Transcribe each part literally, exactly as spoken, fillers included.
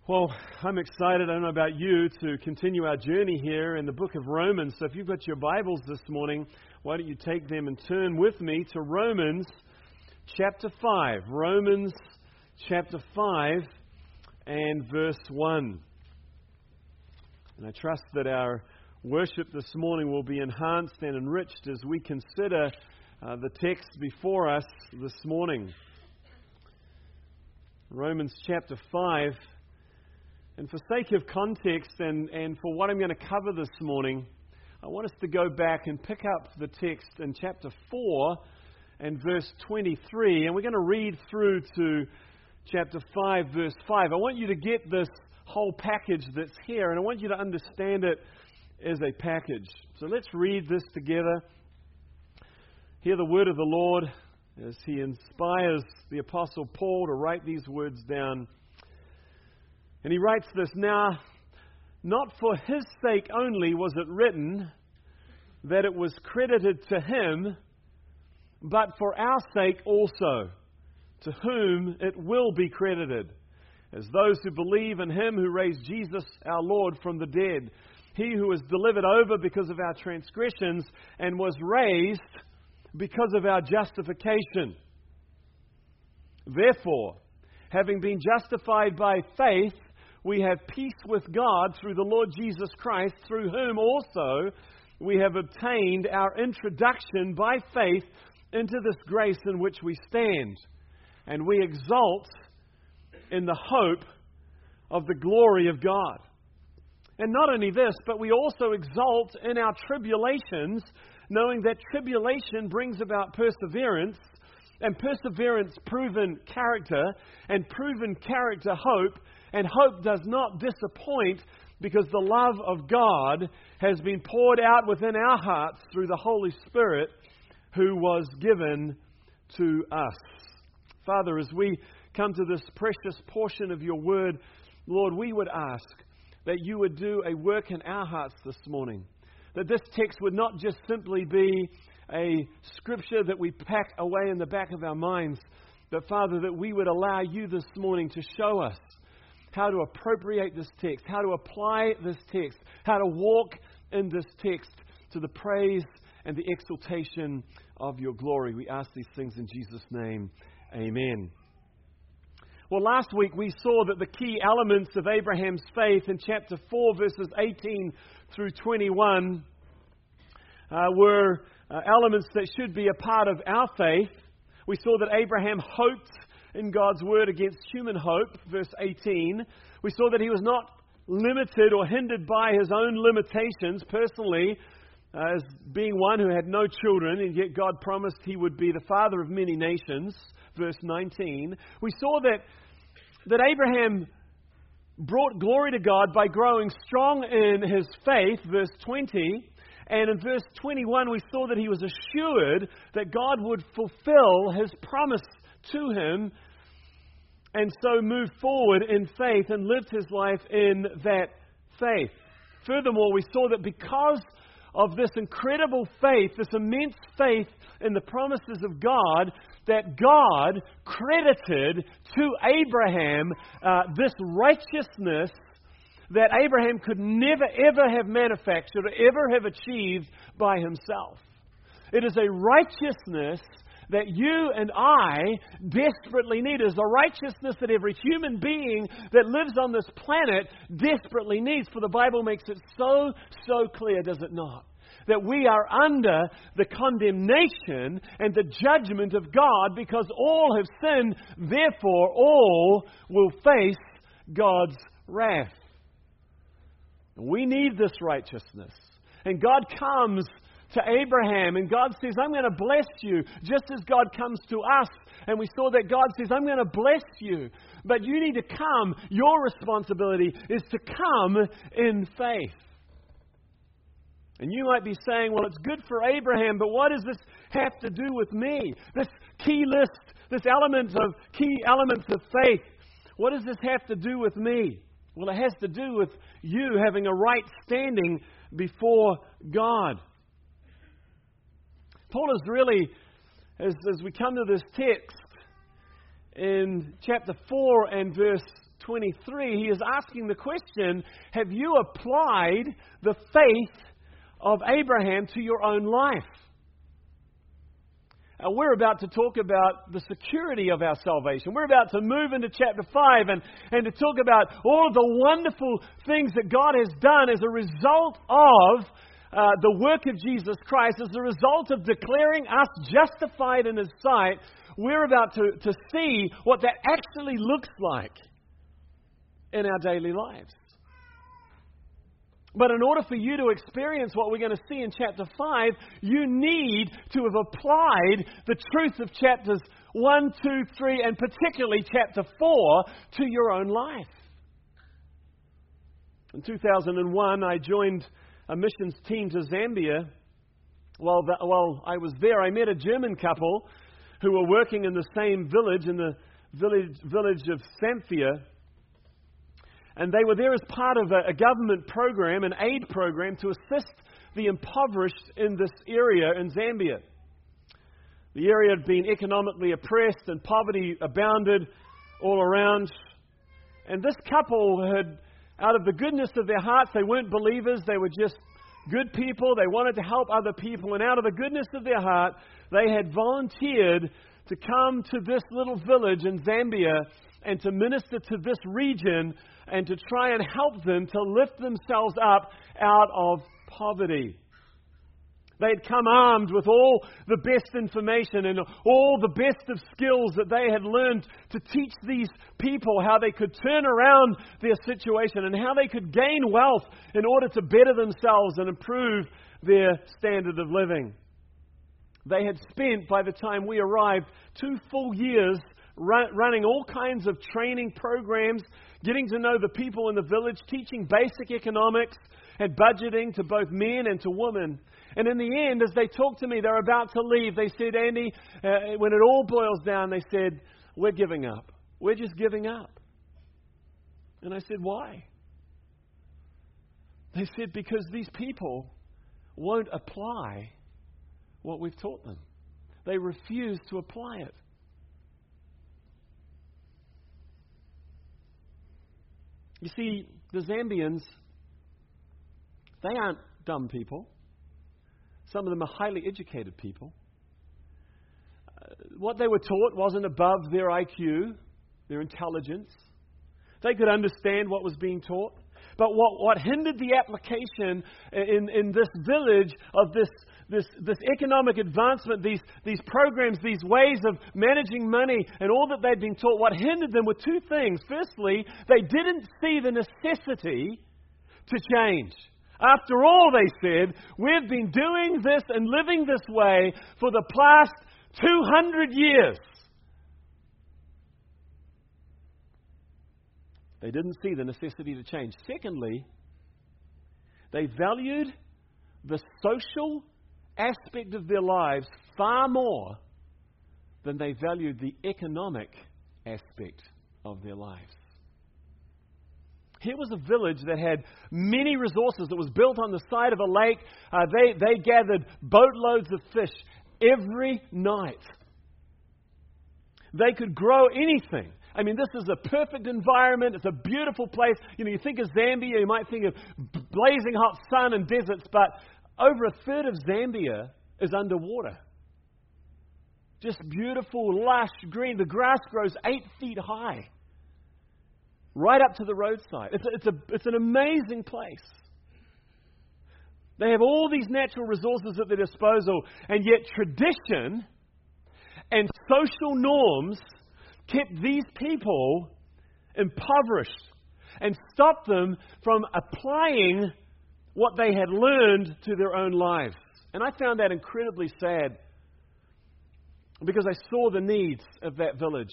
Well, I'm excited, I don't know about you, to continue our journey here in the book of Romans. So if you've got your Bibles this morning, why don't you take them and turn with me to Romans chapter five. Romans chapter five and verse one. And I trust that our worship this morning will be enhanced and enriched as we consider uh, the text before us this morning. Romans chapter five. And for sake of context and, and for what I'm going to cover this morning, I want us to go back and pick up the text in chapter four and verse twenty-three. And we're going to read through to chapter five, verse five. I want you to get this whole package that's here, and I want you to understand it as a package. So let's read this together. Hear the word of the Lord as He inspires the Apostle Paul to write these words down. And he writes this, "Now, not for his sake only was it written that it was credited to him, but for our sake also, to whom it will be credited, as those who believe in him who raised Jesus our Lord from the dead, he who was delivered over because of our transgressions and was raised because of our justification. Therefore, having been justified by faith, we have peace with God through the Lord Jesus Christ, through whom also we have obtained our introduction by faith into this grace in which we stand. And we exult in the hope of the glory of God. And not only this, but we also exult in our tribulations, knowing that tribulation brings about perseverance, and perseverance proven character, and proven character hope, and hope does not disappoint, because the love of God has been poured out within our hearts through the Holy Spirit who was given to us." Father, as we come to this precious portion of your word, Lord, we would ask that you would do a work in our hearts this morning. That this text would not just simply be a scripture that we pack away in the back of our minds, but Father, that we would allow you this morning to show us how to appropriate this text, how to apply this text, how to walk in this text to the praise and the exaltation of your glory. We ask these things in Jesus' name. Amen. Well, last week we saw that the key elements of Abraham's faith in chapter four, verses eighteen through twenty-one, uh, were uh, elements that should be a part of our faith. We saw that Abraham hoped in God's word against human hope, verse eighteen. We saw that he was not limited or hindered by his own limitations personally, uh, as being one who had no children, and yet God promised he would be the father of many nations, verse nineteen. We saw that, that Abraham brought glory to God by growing strong in his faith, verse twenty. And in verse twenty-one, we saw that he was assured that God would fulfill his promise to him, and so moved forward in faith and lived his life in that faith. Furthermore, we saw that because of this incredible faith, this immense faith in the promises of God, that God credited to Abraham uh, this righteousness that Abraham could never ever have manufactured or ever have achieved by himself. It is a righteousness that you and I desperately need. It is a righteousness that every human being that lives on this planet desperately needs. For the Bible makes it so, so clear, does it not? That we are under the condemnation and the judgment of God because all have sinned. Therefore, all will face God's wrath. We need this righteousness. And God comes to Abraham, and God says, I'm going to bless you, just as God comes to us. And we saw that God says, I'm going to bless you, but you need to come. Your responsibility is to come in faith. And you might be saying, well, it's good for Abraham, but what does this have to do with me? This key list, this element of key elements of faith, what does this have to do with me? Well, it has to do with you having a right standing before God. Paul is really, as, as we come to this text, in chapter four and verse twenty-three, he is asking the question, have you applied the faith of Abraham to your own life? Uh, we're about to talk about the security of our salvation. We're about to move into chapter five and, and to talk about all of the wonderful things that God has done as a result of uh, the work of Jesus Christ, as a result of declaring us justified in His sight. We're about to, to see what that actually looks like in our daily lives. But in order for you to experience what we're going to see in chapter five, you need to have applied the truth of chapters one, two, three, and particularly chapter four to your own life. In two thousand one, I joined a missions team to Zambia. While, the, while I was there, I met a German couple who were working in the same village, in the village, village of Samphia. And they were there as part of a, a government program, an aid program, to assist the impoverished in this area in Zambia. The area had been economically oppressed and poverty abounded all around. And this couple had, out of the goodness of their hearts, they weren't believers, they were just good people. They wanted to help other people. And out of the goodness of their heart, they had volunteered to come to this little village in Zambia and to minister to this region and to try and help them to lift themselves up out of poverty. They had come armed with all the best information and all the best of skills that they had learned to teach these people how they could turn around their situation and how they could gain wealth in order to better themselves and improve their standard of living. They had spent, by the time we arrived, two full years run, running all kinds of training programs, getting to know the people in the village, teaching basic economics and budgeting to both men and to women. And in the end, as they talked to me, they were about to leave. They said, Andy, uh, when it all boils down, they said, we're giving up. We're just giving up. And I said, why? They said, because these people won't apply what we've taught them. They refuse to apply it. You see, the Zambians, they aren't dumb people. Some of them are highly educated people. Uh, what they were taught wasn't above their I Q, their intelligence. They could understand what was being taught. But what, what hindered the application in, in this village of this, this, this economic advancement, these, these programs, these ways of managing money and all that they'd been taught, what hindered them were two things. Firstly, they didn't see the necessity to change. After all, they said, we've been doing this and living this way for the past two hundred years. They didn't see the necessity to change. Secondly, they valued the social aspect of their lives far more than they valued the economic aspect of their lives. Here was a village that had many resources, that was built on the side of a lake. Uh, they, they gathered boatloads of fish every night. They could grow anything. I mean, this is a perfect environment. It's a beautiful place. You know, you think of Zambia, you might think of blazing hot sun and deserts, but over a third of Zambia is underwater. Just beautiful, lush green. The grass grows eight feet high, right up to the roadside. It's a, it's a, it's an amazing place. They have all these natural resources at their disposal, and yet tradition and social norms kept these people impoverished and stopped them from applying what they had learned to their own lives. And I found that incredibly sad because I saw the needs of that village.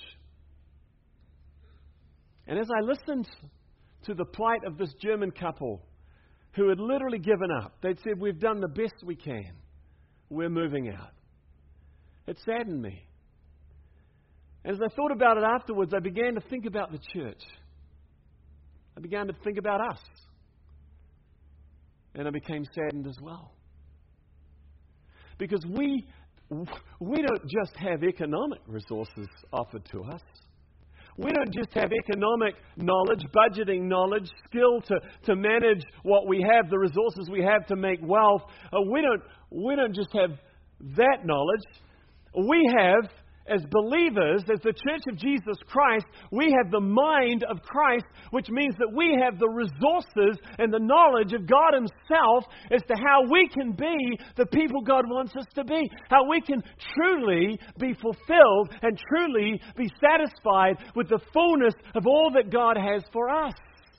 And as I listened to the plight of this German couple who had literally given up, they'd said, we've done the best we can. We're moving out. It saddened me. And as I thought about it afterwards, I began to think about the church. I began to think about us. And I became saddened as well. Because we, we don't just have economic resources offered to us. We don't just have economic knowledge, budgeting knowledge, skill to, to manage what we have, the resources we have to make wealth. Uh, we don't we don't just have that knowledge. We have, as believers, as the Church of Jesus Christ, we have the mind of Christ, which means that we have the resources and the knowledge of God Himself as to how we can be the people God wants us to be. How we can truly be fulfilled and truly be satisfied with the fullness of all that God has for us.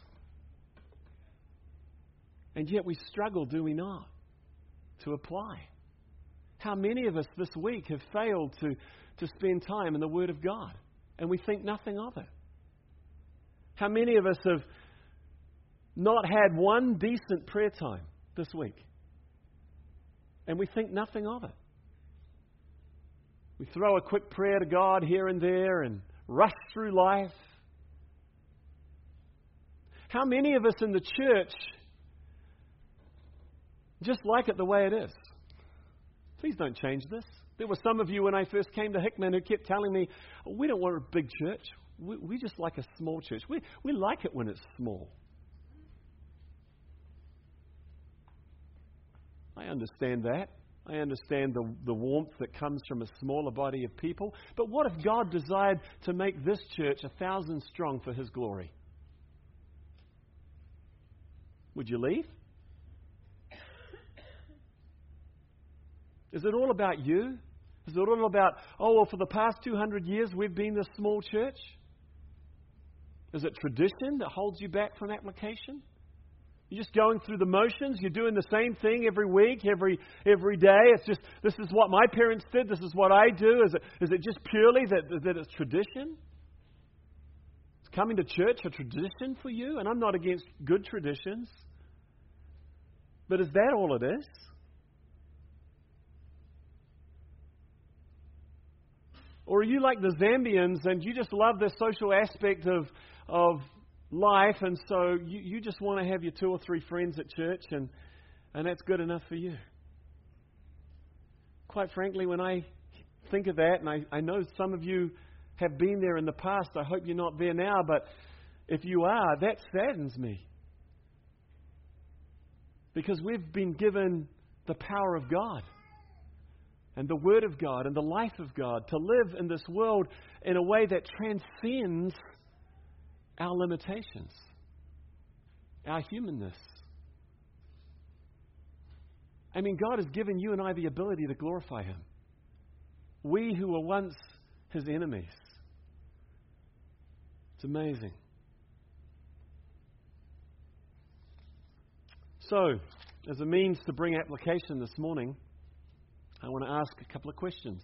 And yet we struggle, do we not, to apply? How many of us this week have failed to to spend time in the Word of God, and we think nothing of it? How many of us have not had one decent prayer time this week, and we think nothing of it? We throw a quick prayer to God here and there and rush through life. How many of us in the church just like it the way it is? Please don't change this. There were some of you when I first came to Hickman who kept telling me, oh, we don't want a big church. We, we just like a small church. We, we like it when it's small. I understand that. I understand the, the warmth that comes from a smaller body of people. But what if God desired to make this church a thousand strong for His glory? Would you leave? Is it all about you? Is it all about, oh, well, for the past two hundred years we've been this small church? Is it tradition that holds you back from application? You're just going through the motions. You're doing the same thing every week, every every day. It's just, this is what my parents did. This is what I do. Is it, is it just purely that, that it's tradition? Is coming to church a tradition for you? And I'm not against good traditions. But is that all it is? Or are you like the Zambians and you just love the social aspect of of life, and so you, you just want to have your two or three friends at church, and, and that's good enough for you? Quite frankly, when I think of that, and I, I know some of you have been there in the past, I hope you're not there now, but if you are, that saddens me. Because we've been given the power of God and the Word of God and the life of God to live in this world in a way that transcends our limitations, our humanness. I mean, God has given you and I the ability to glorify Him. We who were once His enemies. It's amazing. So, as a means to bring application this morning, I want to ask a couple of questions.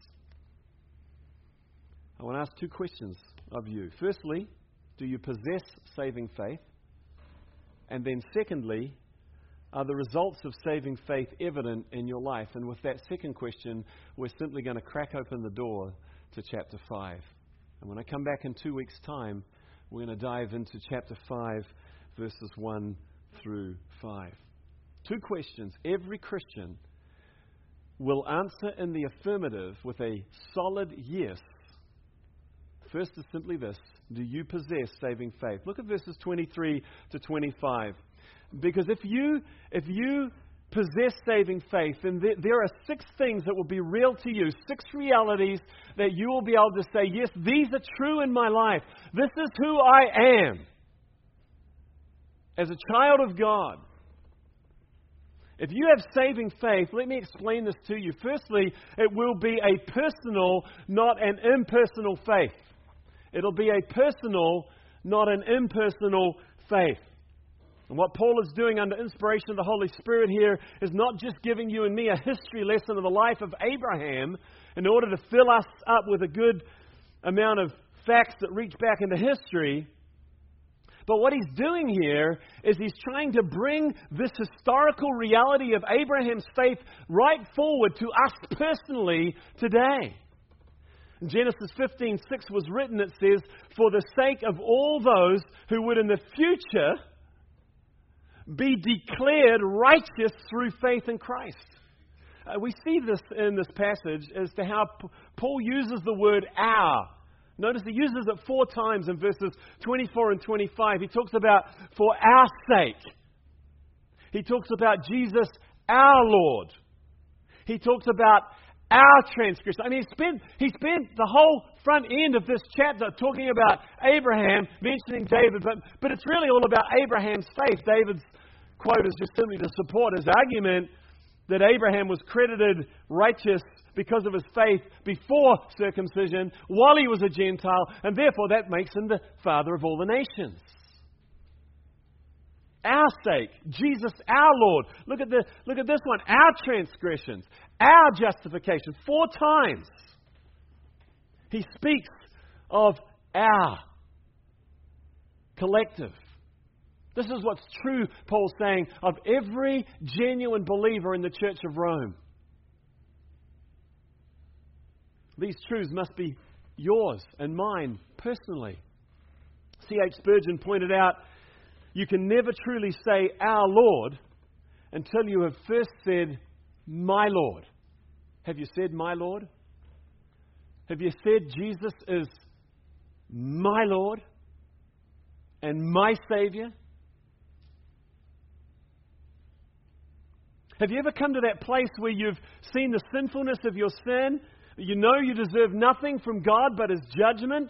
I want to ask two questions of you. Firstly, do you possess saving faith? And then secondly, are the results of saving faith evident in your life? And with that second question, we're simply going to crack open the door to chapter five. And when I come back in two weeks' time, we're going to dive into chapter five, verses one through five. Two questions every Christian will answer in the affirmative with a solid yes. First is simply this: do you possess saving faith? Look at verses twenty-three to twenty-five. Because if you if you possess saving faith, then there, there are six things that will be real to you, six realities that you will be able to say, yes, these are true in my life. This is who I am as a child of God. If you have saving faith, let me explain this to you. Firstly, it will be a personal, not an impersonal faith. It'll be a personal, not an impersonal faith. And what Paul is doing under inspiration of the Holy Spirit here is not just giving you and me a history lesson of the life of Abraham in order to fill us up with a good amount of facts that reach back into history. But what he's doing here is he's trying to bring this historical reality of Abraham's faith right forward to us personally today. In Genesis fifteen six was written, it says, for the sake of all those who would in the future be declared righteous through faith in Christ. Uh, we see this in this passage as to how P- Paul uses the word our Notice he uses it four times in verses twenty-four and twenty-five. He talks about for our sake. He talks about Jesus, our Lord. He talks about our transgression. I mean, he spent, he spent the whole front end of this chapter talking about Abraham, mentioning David, but, but it's really all about Abraham's faith. David's quote is just simply to support his argument that Abraham was credited righteous because of his faith before circumcision, while he was a Gentile, and therefore that makes him the father of all the nations. Our sake, Jesus, our Lord. Look at the look at this one. Our transgressions, our justification. Four times he speaks of our collective. This is what's true, Paul's saying, of every genuine believer in the Church of Rome. These truths must be yours and mine personally. C H Spurgeon pointed out, you can never truly say our Lord until you have first said my Lord. Have you said my Lord? Have you said Jesus is my Lord and my Savior? Have you ever come to that place where you've seen the sinfulness of your sin? You know you deserve nothing from God but His judgment?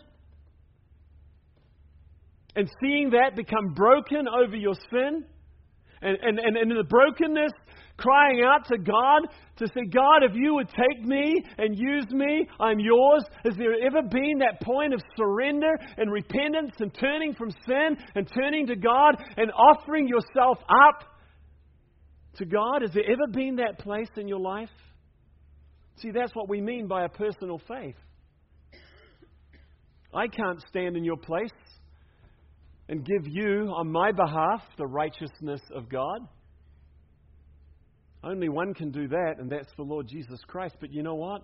And seeing that become broken over your sin? And, and, and, and in the brokenness, crying out to God to say, God, if you would take me and use me, I'm yours. Has there ever been that point of surrender and repentance and turning from sin and turning to God and offering yourself up to God? Has there ever been that place in your life? See, that's what we mean by a personal faith. I can't stand in your place and give you, on my behalf, the righteousness of God. Only one can do that, and that's the Lord Jesus Christ. But you know what?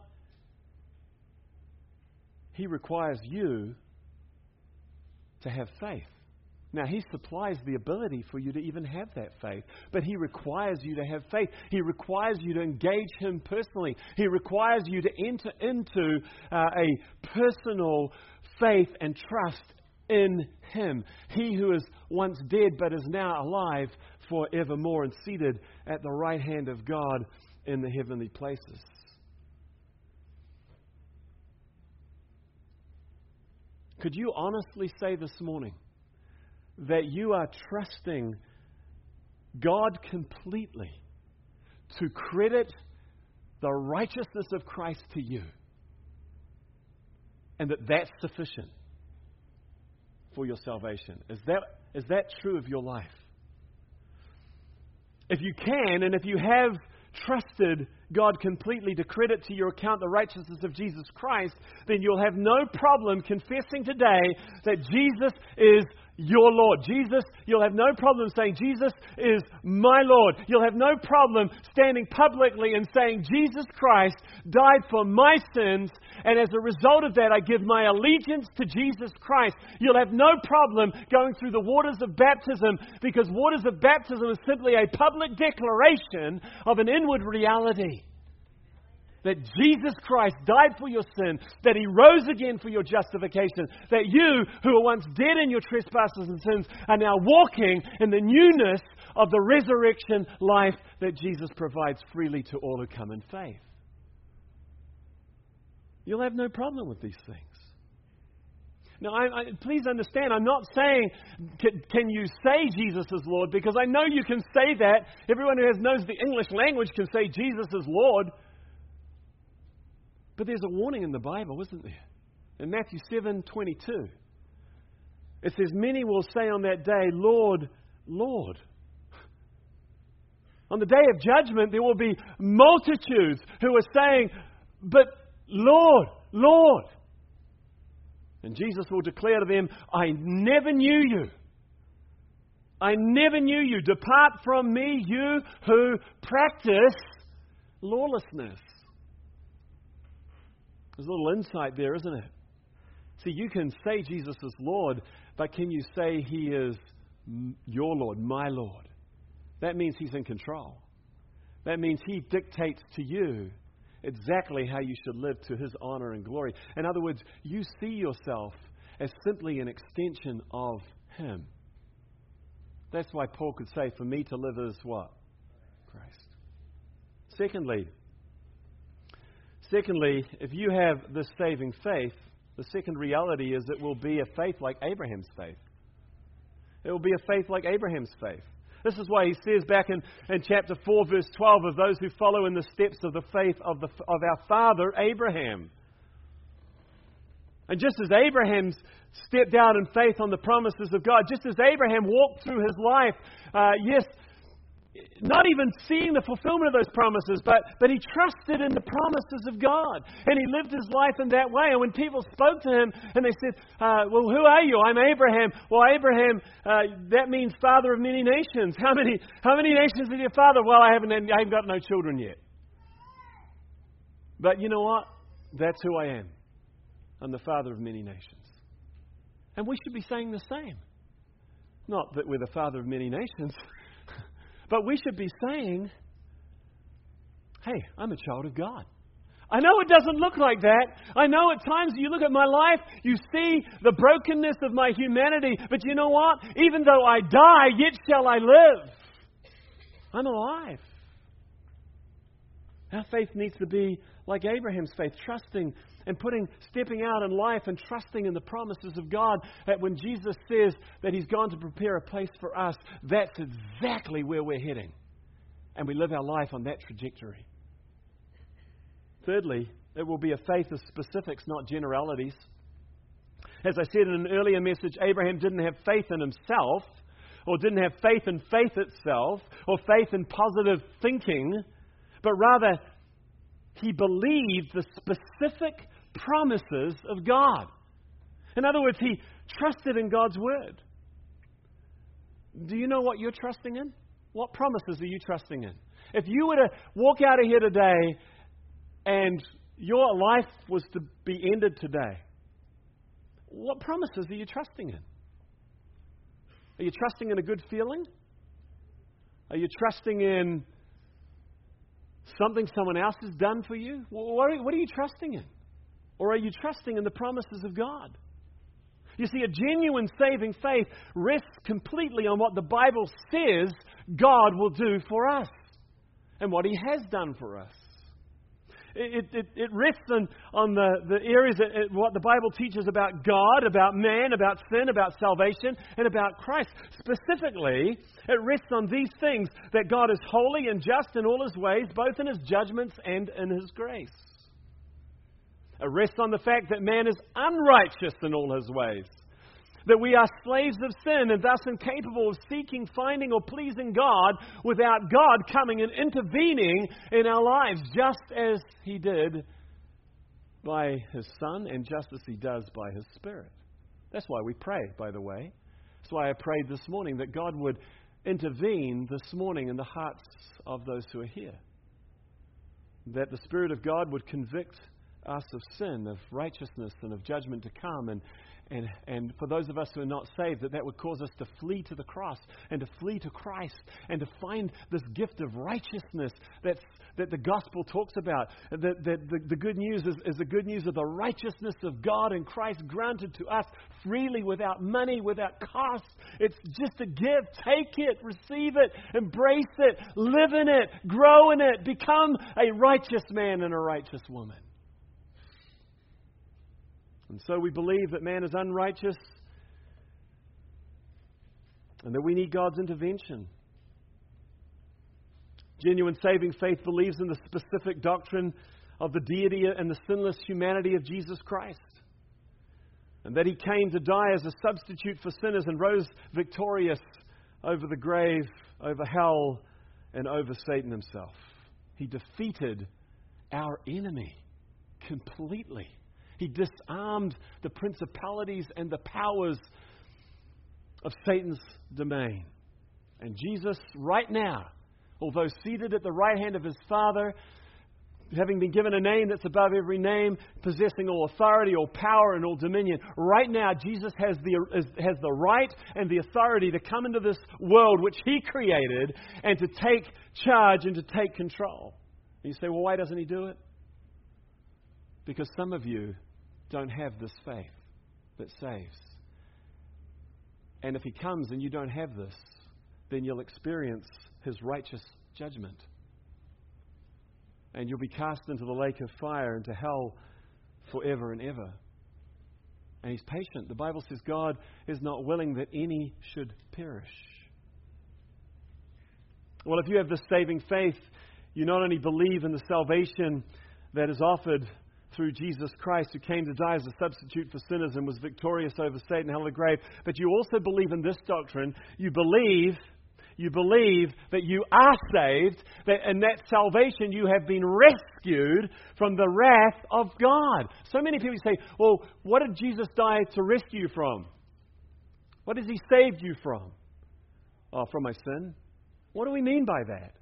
He requires you to have faith. Now, He supplies the ability for you to even have that faith. But He requires you to have faith. He requires you to engage Him personally. He requires you to enter into uh, a personal faith and trust in Him. He who is once dead but is now alive forevermore and seated at the right hand of God in the heavenly places. Could you honestly say this morning that you are trusting God completely to credit the righteousness of Christ to you, and that that's sufficient for your salvation? Is that, is that true of your life? If you can, and if you have trusted God completely to credit to your account the righteousness of Jesus Christ, then you'll have no problem confessing today that Jesus is your Lord. Jesus, you'll have no problem saying, Jesus is my Lord. You'll have no problem standing publicly and saying, Jesus Christ died for my sins, and as a result of that, I give my allegiance to Jesus Christ. You'll have no problem going through the waters of baptism, because waters of baptism is simply a public declaration of an inward reality. That Jesus Christ died for your sin, that He rose again for your justification, that you, who were once dead in your trespasses and sins, are now walking in the newness of the resurrection life that Jesus provides freely to all who come in faith. You'll have no problem with these things. Now, I, I, please understand, I'm not saying, can, can you say Jesus is Lord? Because I know you can say that. Everyone who has knows the English language can say Jesus is Lord. But there's a warning in the Bible, isn't there? In Matthew seven twenty-two, it says, many will say on that day, Lord, Lord. On the day of judgment, there will be multitudes who are saying, but Lord, Lord. And Jesus will declare to them, I never knew you. I never knew you. Depart from me, you who practice lawlessness. There's a little insight there, isn't it? See, you can say Jesus is Lord, but can you say He is your Lord, my Lord? That means He's in control. That means He dictates to you exactly how you should live to His honor and glory. In other words, you see yourself as simply an extension of Him. That's why Paul could say, for me to live is what? Christ. Secondly, secondly, if you have this saving faith, the second reality is it will be a faith like Abraham's faith. It will be a faith like Abraham's faith. This is why he says back in, in chapter four, verse twelve, of those who follow in the steps of the faith of, the, of our father Abraham. And just as Abraham stepped out in faith on the promises of God, just as Abraham walked through his life, uh, yes, not even seeing the fulfillment of those promises, but, but he trusted in the promises of God. And he lived his life in that way. And when people spoke to him and they said, uh, well, who are you? I'm Abraham. Well, Abraham, uh, that means father of many nations. How many how many nations is your father? Well, I haven't, I haven't got no children yet. But you know what? That's who I am. I'm the father of many nations. And we should be saying the same. Not that we're the father of many nations, but we should be saying, hey, I'm a child of God. I know it doesn't look like that. I know at times you look at my life, you see the brokenness of my humanity. But you know what? Even though I die, yet shall I live. I'm alive. Our faith needs to be like Abraham's faith, trusting and putting, stepping out in life and trusting in the promises of God, that when Jesus says that He's gone to prepare a place for us, that's exactly where we're heading. And we live our life on that trajectory. Thirdly, it will be a faith of specifics, not generalities. As I said in an earlier message, Abraham didn't have faith in himself, or didn't have faith in faith itself, or faith in positive thinking, but rather he believed the specific promises of God. In other words, he trusted in God's Word. Do you know what you're trusting in? What promises are you trusting in? If you were to walk out of here today and your life was to be ended today, what promises are you trusting in? Are you trusting in a good feeling? Are you trusting in something someone else has done for you? What are, what are you trusting in? Or are you trusting in the promises of God? You see, a genuine saving faith rests completely on what the Bible says God will do for us and what He has done for us. It, it, it rests on, on the, the areas that it, what the Bible teaches about God, about man, about sin, about salvation, and about Christ. Specifically, it rests on these things: that God is holy and just in all His ways, both in His judgments and in His grace. It rests on the fact that man is unrighteous in all his ways, that we are slaves of sin and thus incapable of seeking, finding, or pleasing God without God coming and intervening in our lives, just as He did by His Son and just as He does by His Spirit. That's why we pray, by the way. That's why I prayed this morning that God would intervene this morning in the hearts of those who are here. That the Spirit of God would convict us of sin, of righteousness, and of judgment to come. And, and, and for those of us who are not saved, that that would cause us to flee to the cross and to flee to Christ and to find this gift of righteousness that's, that the gospel talks about. That, that the, the good news is, is the good news of the righteousness of God in Christ granted to us freely, without money, without cost. It's just a gift. Take it, receive it, embrace it, live in it, grow in it, become a righteous man and a righteous woman. And so we believe that man is unrighteous and that we need God's intervention. Genuine saving faith believes in the specific doctrine of the deity and the sinless humanity of Jesus Christ, and that He came to die as a substitute for sinners and rose victorious over the grave, over hell, and over Satan himself. He defeated our enemy completely. He disarmed the principalities and the powers of Satan's domain. And Jesus, right now, although seated at the right hand of His Father, having been given a name that's above every name, possessing all authority, all power, and all dominion, right now Jesus has the has the right and the authority to come into this world which He created and to take charge and to take control. And you say, well, why doesn't He do it? Because some of you don't have this faith that saves. And if He comes and you don't have this, then you'll experience His righteous judgment. And you'll be cast into the lake of fire, into hell forever and ever. And He's patient. The Bible says God is not willing that any should perish. Well, if you have this saving faith, you not only believe in the salvation that is offered through Jesus Christ, who came to die as a substitute for sinners and was victorious over Satan, hell, and the grave, but you also believe in this doctrine. You believe, you believe that you are saved, that in that salvation you have been rescued from the wrath of God. So many people say, well, what did Jesus die to rescue you from? What has He saved you from? Oh, from my sin. What do we mean by that?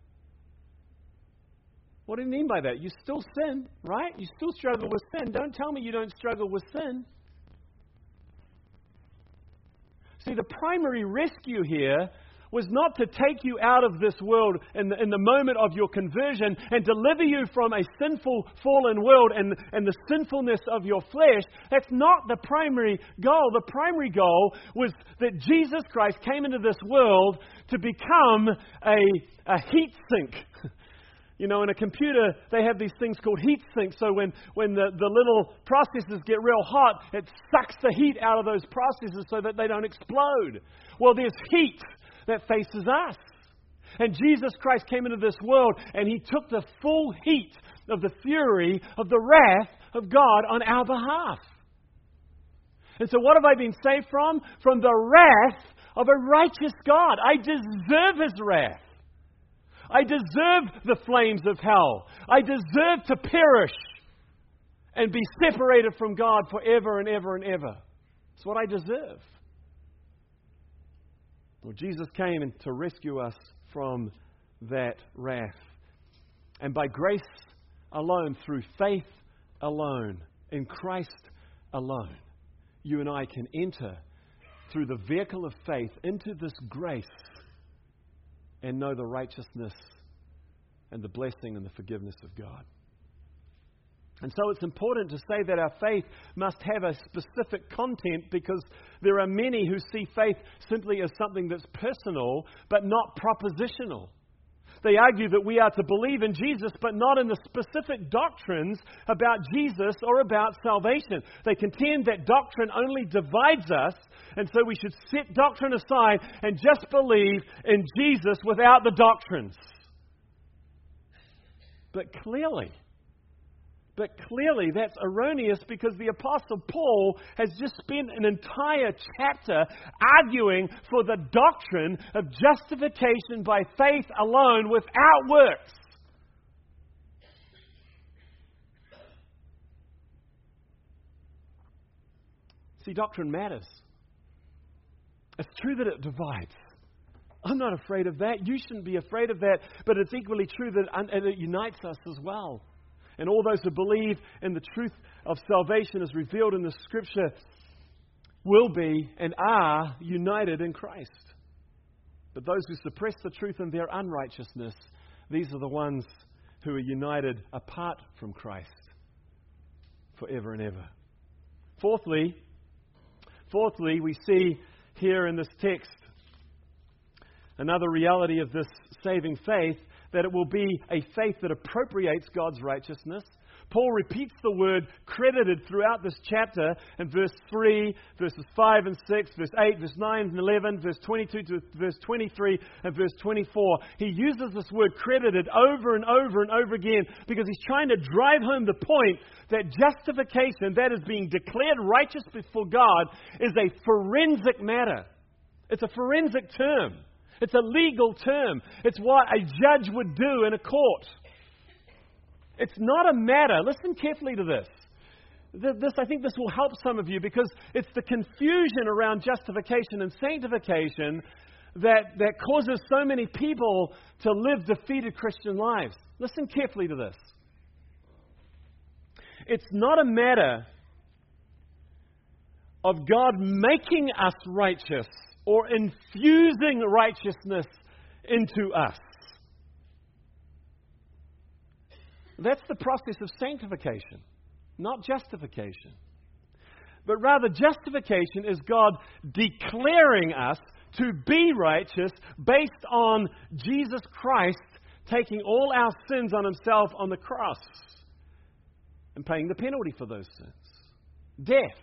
What do you mean by that? You still sin, right? You still struggle with sin. Don't tell me you don't struggle with sin. See, the primary rescue here was not to take you out of this world in the, in the moment of your conversion and deliver you from a sinful, fallen world and, and the sinfulness of your flesh. That's not the primary goal. The primary goal was that Jesus Christ came into this world to become a, a heat sink. You know, in a computer, they have these things called heat sinks. So when, when the, the little processors get real hot, it sucks the heat out of those processors so that they don't explode. Well, there's heat that faces us. And Jesus Christ came into this world and He took the full heat of the fury of the wrath of God on our behalf. And so what have I been saved from? From the wrath of a righteous God. I deserve His wrath. I deserve the flames of hell. I deserve to perish and be separated from God forever and ever and ever. It's what I deserve. Well, Jesus came to rescue us from that wrath. And by grace alone, through faith alone, in Christ alone, you and I can enter through the vehicle of faith into this grace and know the righteousness and the blessing and the forgiveness of God. And so it's important to say that our faith must have a specific content, because there are many who see faith simply as something that's personal but not propositional. They argue that we are to believe in Jesus but not in the specific doctrines about Jesus or about salvation. They contend that doctrine only divides us, and so we should set doctrine aside and just believe in Jesus without the doctrines. But clearly, But clearly that's erroneous, because the Apostle Paul has just spent an entire chapter arguing for the doctrine of justification by faith alone without works. See, doctrine matters. It's true that it divides. I'm not afraid of that. You shouldn't be afraid of that. But it's equally true that it unites us as well. And all those who believe in the truth of salvation as revealed in the Scripture will be and are united in Christ. But those who suppress the truth in their unrighteousness, these are the ones who are united apart from Christ forever and ever. Fourthly, fourthly, we see here in this text another reality of this saving faith, that it will be a faith that appropriates God's righteousness. Paul repeats the word credited throughout this chapter in verse three, verses five and six, verse eight, verse nine and eleven, verse twenty-two to verse twenty-three, and verse twenty-four. He uses this word credited over and over and over again because he's trying to drive home the point that justification, that is being declared righteous before God, is a forensic matter. It's a forensic term. It's a legal term. It's what a judge would do in a court. It's not a matter. Listen carefully to this. This, I think this will help some of you, because it's the confusion around justification and sanctification that, that causes so many people to live defeated Christian lives. Listen carefully to this. It's not a matter of God making us righteous or infusing righteousness into us. That's the process of sanctification. not justification. But rather, justification is God declaring us to be righteous based on Jesus Christ taking all our sins on himself on the cross and paying the penalty for those sins. Death.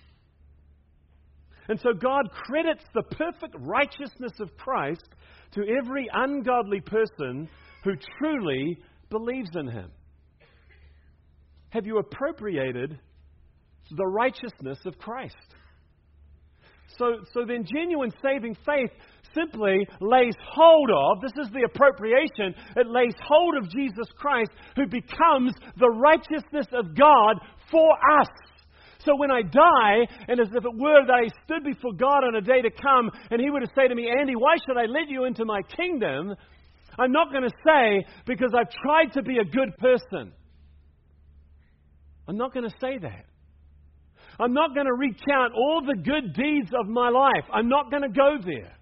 And so God credits the perfect righteousness of Christ to every ungodly person who truly believes in him. Have you appropriated the righteousness of Christ? So, so then genuine saving faith simply lays hold of, this is the appropriation, it lays hold of Jesus Christ, who becomes the righteousness of God for us. So when I die, and as if it were that I stood before God on a day to come, and he were to say to me, Andy, why should I let you into my kingdom? I'm not going to say, because I've tried to be a good person. I'm not going to say that. I'm not going to recount all the good deeds of my life. I'm not going to go there.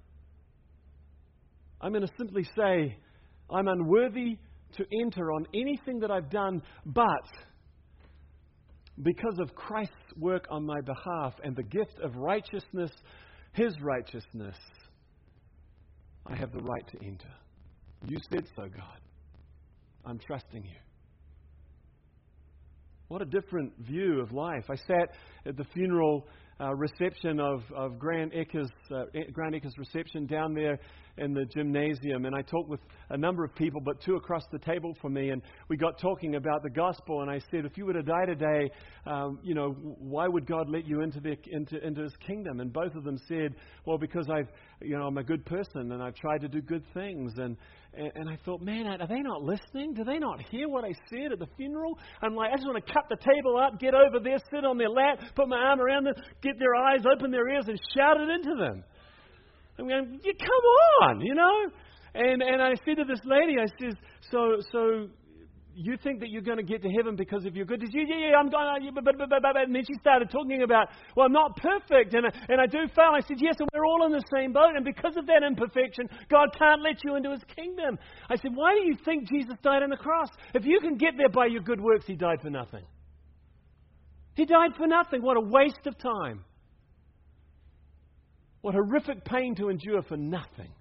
I'm going to simply say, I'm unworthy to enter on anything that I've done, but because of Christ's work on my behalf and the gift of righteousness, his righteousness, I have the right to enter. You said so, God. I'm trusting you. What a different view of life. I sat at the funeral uh, reception of, of Grant Ecker's, uh, Grant Ecker's reception down there in the gymnasium, and I talked with a number of people, but two across the table from me, and we got talking about the gospel, and I said, if you were to die today, um, you know, why would God let you into, the, into, into his kingdom? And both of them said, well, because I've, you know, I'm a good person, and I've tried to do good things, and And, and I thought, man, are they not listening? Do they not hear what I said at the funeral? I'm like, I just want to cut the table up, get over there, sit on their lap, put my arm around them, get their eyes, open their ears, and shout it into them. I'm going, yeah, come on, you know? And and I said to this lady, I says, so so you think that you're going to get to heaven because of your good deeds? Yeah, yeah, yeah, I'm going. But, but, but, but, and then she started talking about, well, I'm not perfect, and and I do fail. I said, yes, and we're all in the same boat, and because of that imperfection, God can't let you into his kingdom. I said, why do you think Jesus died on the cross? If you can get there by your good works, he died for nothing. He died for nothing. What a waste of time. What horrific pain to endure for nothing.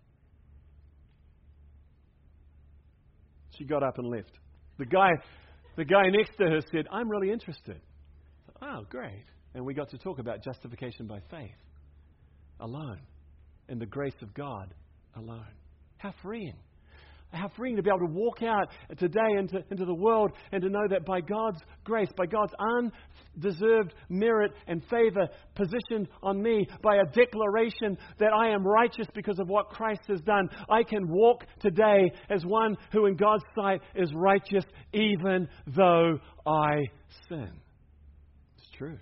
She got up and left. The guy, the guy next to her said, I'm really interested. Oh, great. And we got to talk about justification by faith alone, and the grace of God alone. How freeing. How freeing to be able to walk out today into, into the world and to know that by God's grace, by God's undeserved merit and favor positioned on me, by a declaration that I am righteous because of what Christ has done, I can walk today as one who in God's sight is righteous even though I sin. It's true.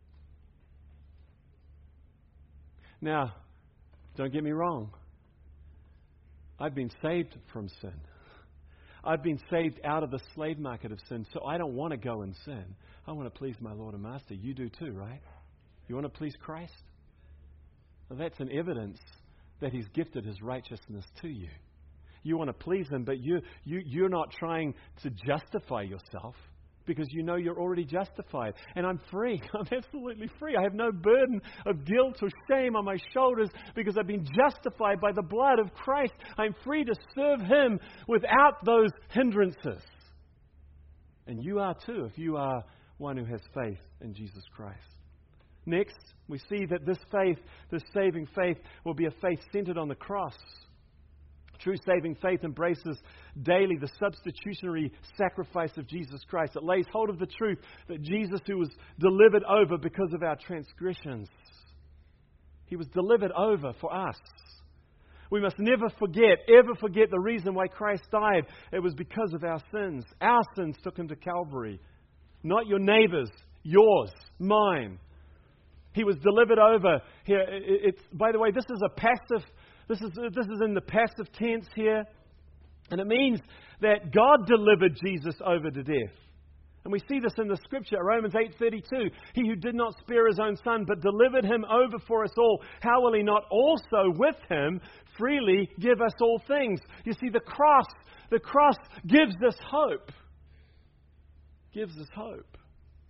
Now, don't get me wrong. I've been saved from sin. I've been saved out of the slave market of sin, so I don't want to go and sin. I want to please my Lord and Master. You do too, right? You want to please Christ? Well, that's an evidence that he's gifted his righteousness to you. You want to please him, but you, you, you're not trying to justify yourself, because you know you're already justified. And I'm free. I'm absolutely free. I have no burden of guilt or shame on my shoulders because I've been justified by the blood of Christ. I'm free to serve him without those hindrances. And you are too, if you are one who has faith in Jesus Christ. Next, we see that this faith, this saving faith, will be a faith centered on the cross. True saving faith embraces daily the substitutionary sacrifice of Jesus Christ. It lays hold of the truth that Jesus, who was delivered over because of our transgressions, he was delivered over for us. We must never forget, ever forget the reason why Christ died. It was because of our sins. Our sins took him to Calvary. Not your neighbor's, yours, mine. He was delivered over. Here, it's, by the way, this is a passive This is this is in the passive tense here. And it means that God delivered Jesus over to death. And we see this in the scripture, Romans eight thirty-two. He who did not spare his own son, but delivered him over for us all, how will he not also with him freely give us all things? You see, the cross, the cross gives us hope. Gives us hope.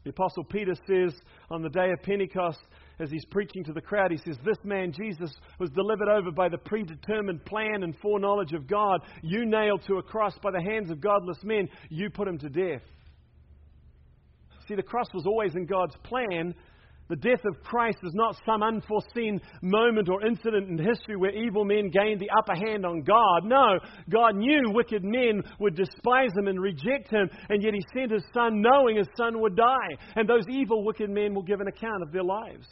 The Apostle Peter says on the day of Pentecost, as he's preaching to the crowd, he says, this man, Jesus, was delivered over by the predetermined plan and foreknowledge of God. You nailed to a cross by the hands of godless men. You put him to death. See, the cross was always in God's plan. The death of Christ is not some unforeseen moment or incident in history where evil men gained the upper hand on God. No, God knew wicked men would despise him and reject him, and yet he sent his Son knowing his Son would die. And those evil wicked men will give an account of their lives.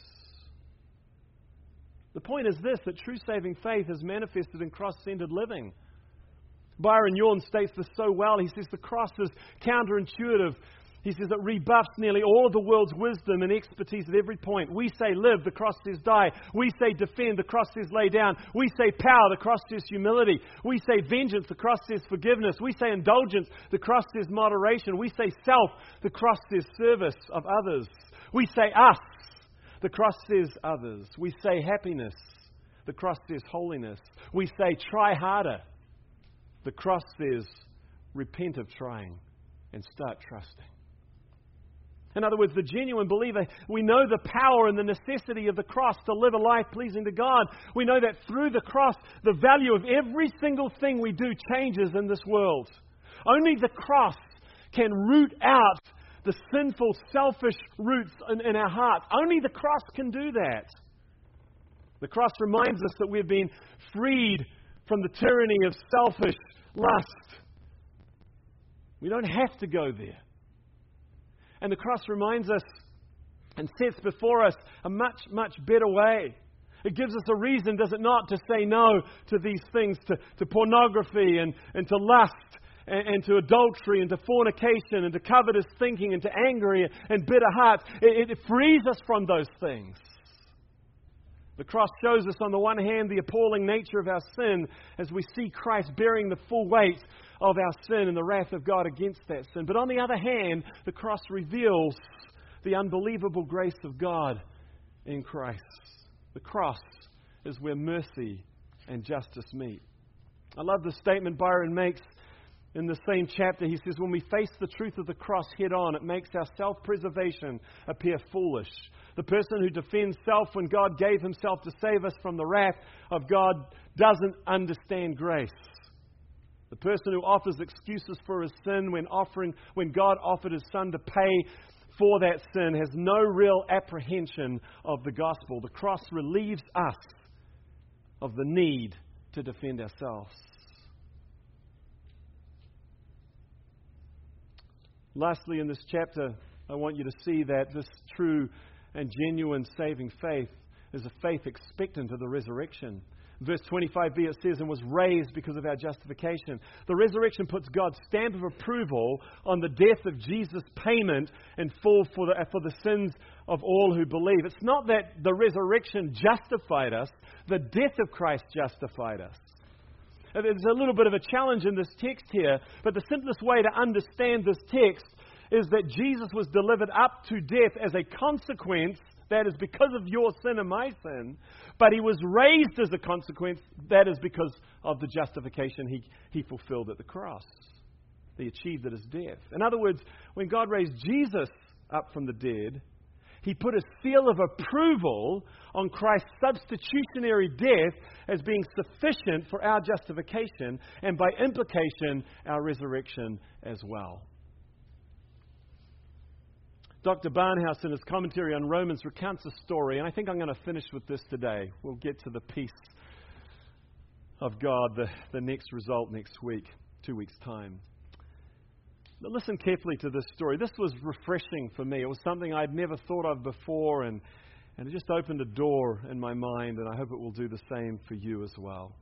The point is this, that true saving faith is manifested in cross-centered living. Byron Yorn states this so well. He says the cross is counterintuitive. He says it rebuffs nearly all of the world's wisdom and expertise at every point. We say live, the cross says die. We say defend, the cross says lay down. We say power, the cross says humility. We say vengeance, the cross says forgiveness. We say indulgence, the cross says moderation. We say self, the cross says service of others. We say us, the cross says others. We say happiness, the cross says holiness. We say try harder, the cross says repent of trying and start trusting. In other words, the genuine believer, we know the power and the necessity of the cross to live a life pleasing to God. We know that through the cross, the value of every single thing we do changes in this world. Only the cross can root out the sinful, selfish roots in, in our hearts. Only the cross can do that. The cross reminds us that we've been freed from the tyranny of selfish lust. We don't have to go there. And the cross reminds us and sets before us a much, much better way. It gives us a reason, does it not, to say no to these things, to, to pornography and, and to lust and, and to adultery and to fornication and to covetous thinking and to angry and bitter hearts. It, it frees us from those things. The cross shows us on the one hand the appalling nature of our sin as we see Christ bearing the full weight of our sin and the wrath of God against that sin. But on the other hand, the cross reveals the unbelievable grace of God in Christ. The cross is where mercy and justice meet. I love the statement Byron makes in the same chapter. He says, when we face the truth of the cross head on, it makes our self-preservation appear foolish. The person who defends self when God gave himself to save us from the wrath of God doesn't understand grace. The person who offers excuses for his sin when offering, when God offered his Son to pay for that sin has no real apprehension of the gospel. The cross relieves us of the need to defend ourselves. Lastly, in this chapter, I want you to see that this true and genuine saving faith is a faith expectant of the resurrection. Verse twenty-five b, it says, and was raised because of our justification. The resurrection puts God's stamp of approval on the death of Jesus' payment in full for the, for the sins of all who believe. It's not that the resurrection justified us, the death of Christ justified us. There's a little bit of a challenge in this text here, but the simplest way to understand this text is that Jesus was delivered up to death as a consequence, that is because of your sin and my sin, but he was raised as a consequence, that is because of the justification he, he fulfilled at the cross. He achieved at his death. In other words, when God raised Jesus up from the dead, he put a seal of approval on Christ's substitutionary death as being sufficient for our justification and by implication our resurrection as well. Doctor Barnhouse, in his commentary on Romans, recounts a story, and I think I'm going to finish with this today. We'll get to the peace of God, the, the next result next week, two weeks' time. But listen carefully to this story. This was refreshing for me. It was something I'd never thought of before, and, and it just opened a door in my mind, and I hope it will do the same for you as well.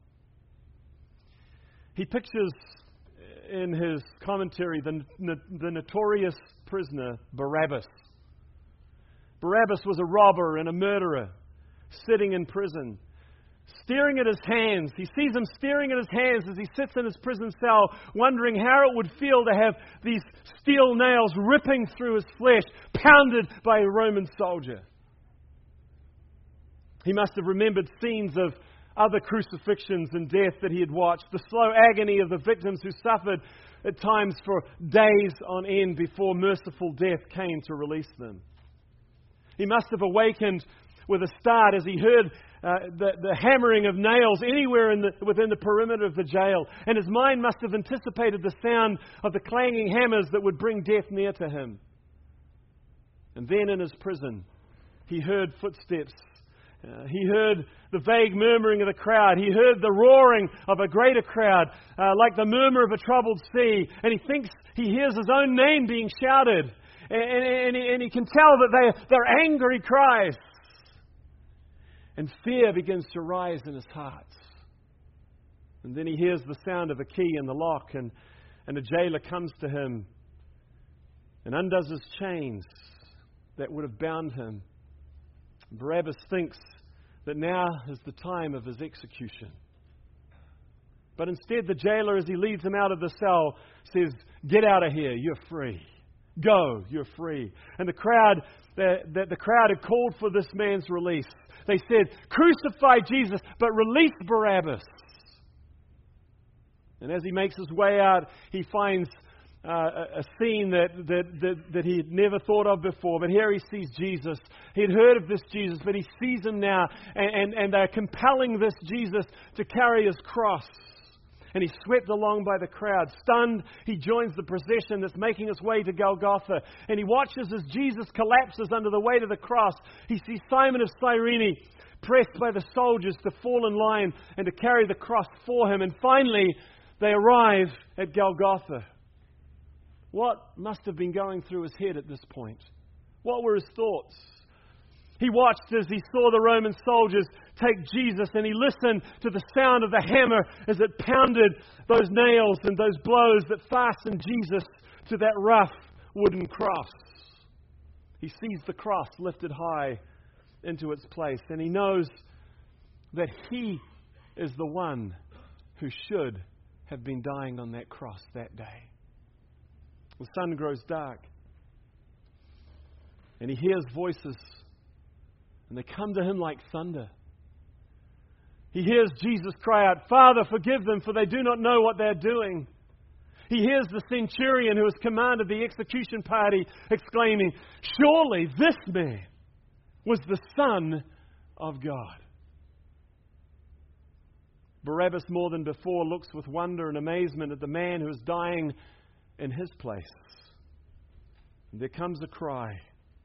He pictures in his commentary the, the notorious prisoner Barabbas. Barabbas was a robber and a murderer sitting in prison, staring at his hands. He sees him staring at his hands as he sits in his prison cell, wondering how it would feel to have these steel nails ripping through his flesh, pounded by a Roman soldier. He must have remembered scenes of, other crucifixions and death that he had watched, the slow agony of the victims who suffered at times for days on end before merciful death came to release them. He must have awakened with a start as he heard uh, the, the hammering of nails anywhere in the, within the perimeter of the jail. And his mind must have anticipated the sound of the clanging hammers that would bring death near to him. And then in his prison, he heard footsteps. Uh, he heard the vague murmuring of the crowd. He heard the roaring of a greater crowd, uh, like the murmur of a troubled sea. And he thinks he hears his own name being shouted. And, and, and, he, and he can tell that they, they're angry cries. And fear begins to rise in his heart. And then he hears the sound of a key in the lock, and, and a jailer comes to him and undoes his chains that would have bound him. Barabbas thinks that now is the time of his execution. But instead, the jailer, as he leads him out of the cell, says, "Get out of here, you're free. Go, you're free." And the crowd, the, the, the crowd had called for this man's release. They said, "Crucify Jesus, but release Barabbas." And as he makes his way out, he finds uh, a, a scene that, that, that, that he had never thought of before. But here he sees Jesus. He had heard of this Jesus, but he sees him now. And, and, and they're compelling this Jesus to carry his cross. And he's swept along by the crowd. Stunned, he joins the procession that's making its way to Golgotha. And he watches as Jesus collapses under the weight of the cross. He sees Simon of Cyrene pressed by the soldiers to fall in line and to carry the cross for him. And finally, they arrive at Golgotha. What must have been going through his head at this point? What were his thoughts? He watched as he saw the Roman soldiers take Jesus, and he listened to the sound of the hammer as it pounded those nails and those blows that fastened Jesus to that rough wooden cross. He sees the cross lifted high into its place, and he knows that he is the one who should have been dying on that cross that day. The sun grows dark, and he hears voices, and they come to him like thunder. He hears Jesus cry out, "Father, forgive them, for they do not know what they're doing." He hears the centurion who has commanded the execution party exclaiming, "Surely this man was the Son of God." Barabbas, more than before, looks with wonder and amazement at the man who is dying in his place. And there comes a cry.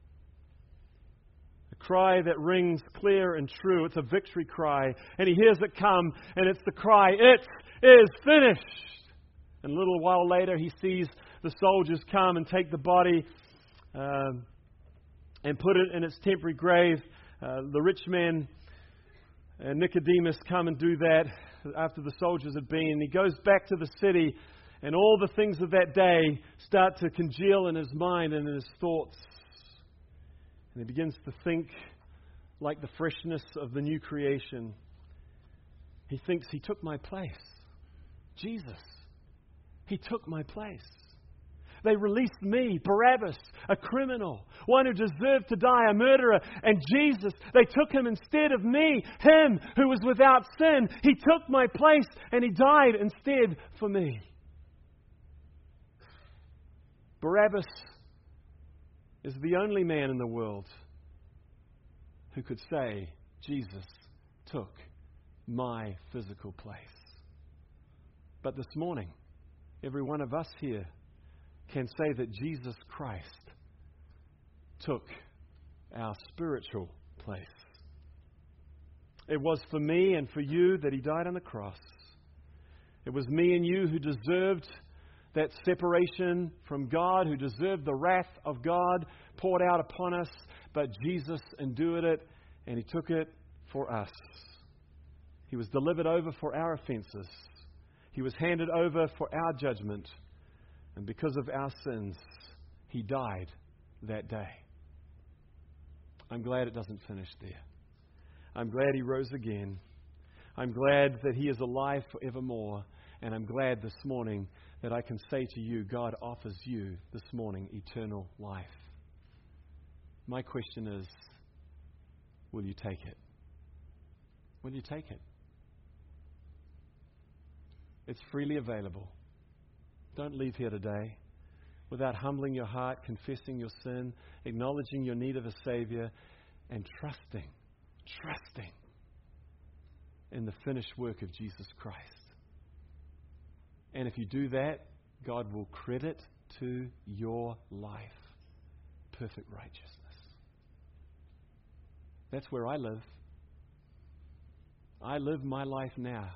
A cry that rings clear and true. It's a victory cry. And he hears it come, and it's the cry, "It is finished." And a little while later, he sees the soldiers come and take the body um, and put it in its temporary grave. Uh, the rich man and Nicodemus come and do that after the soldiers had been. He goes back to the city, and all the things of that day start to congeal in his mind and in his thoughts. And he begins to think like the freshness of the new creation. He thinks, he took my place. Jesus. He took my place. They released me, Barabbas, a criminal, one who deserved to die, a murderer. And Jesus, they took him instead of me, him who was without sin. He took my place and he died instead for me. Barabbas is the only man in the world who could say, Jesus took my physical place. But this morning, every one of us here can say that Jesus Christ took our spiritual place. It was for me and for you that he died on the cross. It was me and you who deserved that separation from God, who deserved the wrath of God poured out upon us, but Jesus endured it, and he took it for us. He was delivered over for our offenses. He was handed over for our judgment. And because of our sins, he died that day. I'm glad it doesn't finish there. I'm glad he rose again. I'm glad that he is alive forevermore. And I'm glad this morning that I can say to you, God offers you this morning eternal life. My question is, will you take it? Will you take it? It's freely available. Don't leave here today without humbling your heart, confessing your sin, acknowledging your need of a Savior, and trusting, trusting in the finished work of Jesus Christ. And if you do that, God will credit to your life perfect righteousness. That's where I live. I live my life now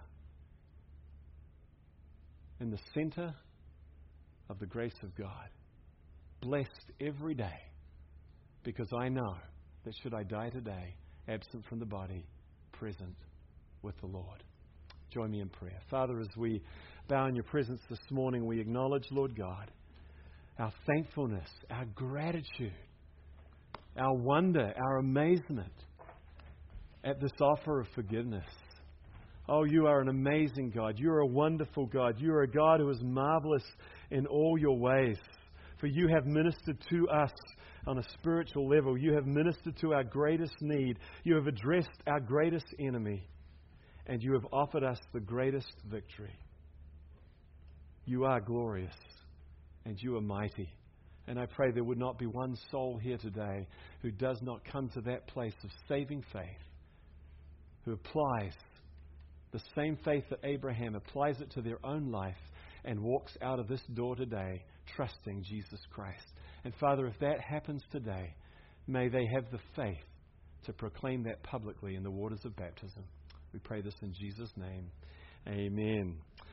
in the center of the grace of God, blessed every day, because I know that should I die today, absent from the body, present with the Lord. Join me in prayer. Father, as we bow in your presence this morning, we acknowledge, Lord God, our thankfulness, our gratitude, our wonder, our amazement at this offer of forgiveness. Oh, you are an amazing God. You are a wonderful God. You are a God who is marvelous in all your ways. For you have ministered to us on a spiritual level. You have ministered to our greatest need. You have addressed our greatest enemy. And you have offered us the greatest victory. You are glorious and you are mighty. And I pray there would not be one soul here today who does not come to that place of saving faith, who applies the same faith that Abraham applies it to their own life and walks out of this door today trusting Jesus Christ. And Father, if that happens today, may they have the faith to proclaim that publicly in the waters of baptism. We pray this in Jesus' name. Amen.